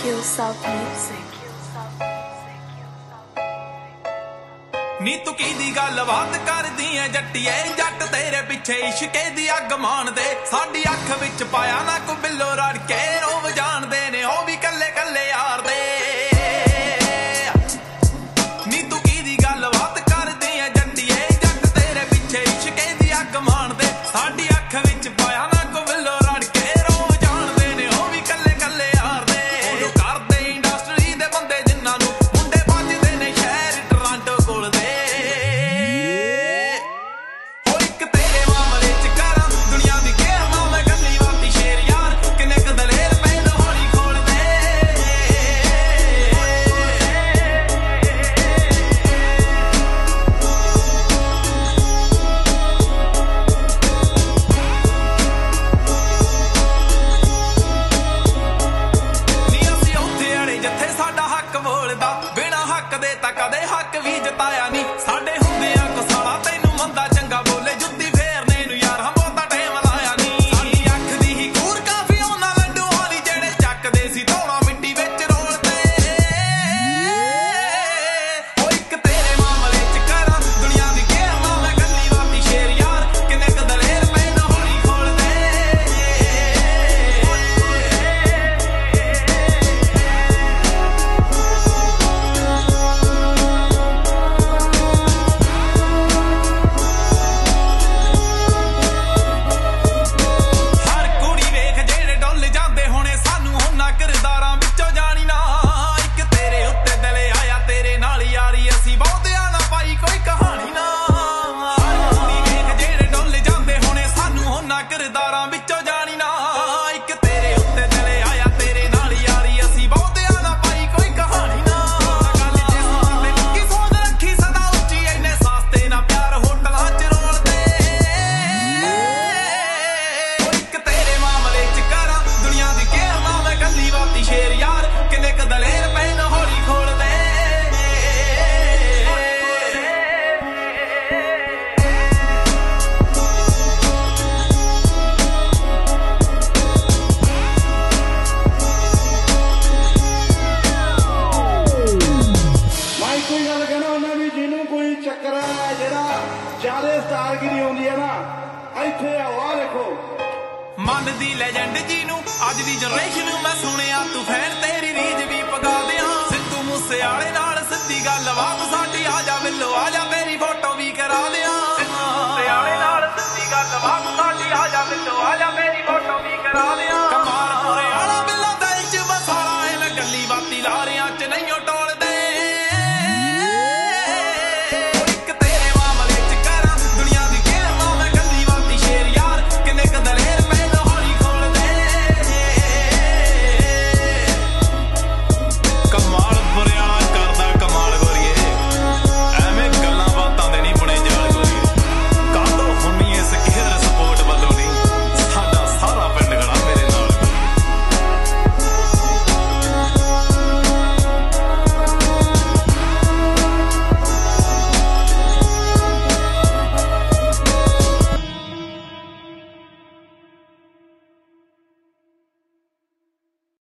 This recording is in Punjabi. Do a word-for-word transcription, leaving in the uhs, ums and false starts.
South music. ਨੀ ਤੂੰ ਕਿਹਦੀ ਗੱਲ ਬਾਤ ਕਰਦੀ ਐ ਜੱਟੀਏ ਜੱਟ ਤੇਰੇ ਪਿੱਛੇ ਇਸ਼ਕੇ ਦੀ ਅੱਗ ਮਾਣਦੇ ਸਾਡੀ ਅੱਖ ਵਿੱਚ ਪਾਇਆ ਨਾ ਕੋ ਬਿੱਲੋ ਰੜ ਕੇ ਰੋਵ ਜਾਣਦੇ ਨੇ ਉਹ ਵੀ ਕੱਲੇ ਕੱਲੇ ਯਾਰ ਦੇ ਨੀ ਤੂੰ ਕਿਹਦੀ ਗੱਲ ਬਾਤ ਕਰਦੀ ਐ ਜੱਟੀਏ ਜੱਟ ਤੇਰੇ ਪਿੱਛੇ ਇਸ਼ਕੇ ਦੀ ਅੱਗ ਮਾਣਦੇ ਸਾਡੀ ਅੱਖ ਵਿੱਚ ਪਾਇਆ ਨਾ ਕੋ ਬਿੱਲੋ ਰੜ ਕੇ ਰੋਵ ਜਾਣਦੇ ਨੇ ਉਹ ਵੀ ਕੱਲੇ ਕੱਲੇ ਯਾਰ ਦੇ ਉਹ ਕਰਦੇ ਇੰਡਸਟਰੀ ਦੇ ਬੰਦੇ ਜਿਨ੍ਹਾਂ ਨੂੰ ਮੁੰਡੇ ਵੱਜਦੇ ਨੇ ਸ਼ਹਿਰ ਟੋਰਾਂਟੋ ਕੋਲ ਦੇ ਬਿਨਾ ਹੱਕ ਦੇ ਤਾਂ ਕਦੇ ਹੱਕ ਵੀ ਜਤਾਇਆ ਨਹੀਂ ਸਾਡੇ ਹੁੰਦਿਆਂ ਕੋ ਸਾਲਾ ਤੈਨੂੰ ਮੰਦਾ ਚੰਗਾ ਬੋਲੇ ਜੁੱਤੀ ਫੇਰਨੇ ਨੂੰ ਯਾਰ ਹਮ ਬਹੁਤਾ ਟਾਈਮ ਲਾਇਆ ਨਹੀਂ ਸਾਡੀ ਅੱਖ ਦੀ ਹੀ ਕੂਰ ਕਾਫੀ ਉਹਨਾਂ ਲੱਡੂ ਵਾਲੀ ਜਿਹੜੇ ਚੱਕਦੇ ਸੀ ਧੌਣਾ ਮਿੱਟੀ ਵਿੱਚ ਰੋਲਦੇ ਉਹ ਇੱਕ ਤੇਰੇ ਮਾਮਲੇ ਚ ਕਰਾਂ ਦੁਨੀਆ ਦੀ ਘੇਰਨਾ ਮੈਂ ਗੱਲੀ ਬਾਤੀ ਸ਼ੇਰ ਯਾਰ ਕਿੰਨੇ ਕ ਦਲੇਰ ਪੈਨ ਹੌਲੀ ਖੋਲਦੇ ਕਿਰਦਾਰਾਂ ਵਿੱਚੋਂ ਜਾਣੀ ਨਾ ਇੱਕ ਤੇਰੇ ਉੱਤੇ ਦਿਲੇ ਆਇਆ ਤੇਰੇ ਨਾਲ ਯਾਰੀ ਅਸੀਂ ਬਹੁਤਿਆਂ ਨਾ ਪਾਈ ਕੋਈ ਕਹਾਣੀ ਨਾ ਕੁੜੀ ਵੇਖ ਜਿਹੜੇ ਡੁੱਲ ਜਾਂਦੇ ਹੋਣੇ ਸਾਨੂੰ ਉਹਨਾਂ ਕਿਰਦਾਰਾਂ ਵਿੱਚੋਂ ਜਾਣੀ ਨਾ ਇੱਕ ਤੇਰੇ ਉੱਤੇ ਦਿਲੇ ਆਇਆ ਤੇਰੇ ਨਾਲ ਯਾਰੀ ਅਸੀਂ ਬਹੁਤਿਆਂ ਨਾ ਪਾਈ ਕੋਈ ਕਹਾਣੀ ਨਾ ਗੱਲ ਜੇ ਸੁਣਦੇ ਕੀ ਸੋਚ ਰੱਖੀ ਸਦਾ ਉੱਚੀ ਇੰਨੇ ਸਸਤੇ ਨਾ ਪਿਆਰ ਹੋਟਲਾਂ ਚ ਰੋਲਦੇ ਉਹ ਇੱਕ ਤੇਰੇ ਮਾਮਲੇ ਚ ਕਰਾਂ ਦੁਨੀਆ ਦੀ ਘੇਰਨਾ ਮੈਂ ਗੱਲੀ ਬਾਤੀ ਸ਼ੇਰ ਯਾਰ ਕਿੰਨੇ ਕ ਦਲੇਰ ਪੈਨ ਹੌਲੀ ਖੋਲਦੇ ਮੈਂ ਕੋਈ ਗੱਲ ਕਹਿਣਾ ਉਹਨਾਂ ਦੀ ਜਿਹਨੂੰ ਕੋਈ ਚੱਕਰ ਹੈ ਜਿਹੜਾ ਜ਼ਿਆਦਾ ਸਟਾਰਗਿਰੀ ਆਉਂਦੀ ਹੈ ਨਾ ਇੱਥੇ ਆਓ ਆ ਦੇਖੋ ਮਨ ਦੀ ਲੈਜੈਂਡ ਜੀ ਨੂੰ ਅੱਜ ਦੀ ਜਨਰੇਸ਼ਨ ਨੂੰ ਮੈਂ ਸੁਣਿਆ ਤੂੰ ਫੈਨ ਤੇਰੀ ਰੀਝ ਵੀ ਪਗਾ ਦਿਆਂ ਸਿੱਧੂ ਮੂਸੇ ਵਾਲੇ ਨਾਲ ਸਿੱਧੀ ਗੱਲ ਬਾਤ ਸਾਡੀ ਆ ਜਾ ਬਿੱਲੋ ਆ ਜਾ ਤੇਰੀ ਫੋਟੋ ਵੀ ਕਰਾ ਦਿਆਂ ਸਿੱਧੂ ਮੂਸੇ ਵਾਲੇ ਨਾਲ ਸਿੱਧੀ ਗੱਲ ਬਾਤ ਸਾਡੀ ਆ ਜਾ ਬਿੱਲੋ ਆ ਜਾ ਤੇਰੀ ਫੋਟੋ ਵੀ ਕਰਾ ਦਿਆਂ ਕਮਾਲ ਪੂਰੇ ਵਾਲਾ ਬਿੱਲੋ ਦਿਲ ਚ ਮਸਾਲਾ ਐਵੇਂ ਗੱਲੀ ਬਾਤੀ ਲਾਰਿਆਂ ਚ ਨਹੀਂ ਓ